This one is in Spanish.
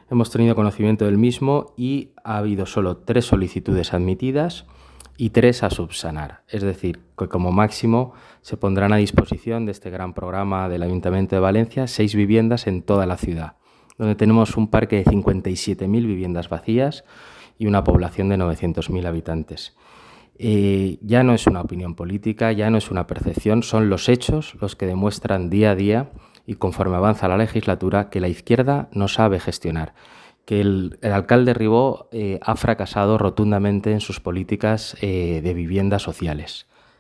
hemos tenido conocimiento del mismo y ha habido solo 3 solicitudes admitidas y 3 a subsanar. Es decir, que como máximo se pondrán a disposición de este gran programa del Ayuntamiento de Valencia 6 viviendas en toda la ciudad, donde tenemos un parque de 57.000 viviendas vacías y una población de 900.000 habitantes. Ya no es una opinión política, ya no es una percepción, son los hechos los que demuestran día a día y conforme avanza la legislatura que la izquierda no sabe gestionar, que el alcalde Ribó ha fracasado rotundamente en sus políticas de viviendas sociales.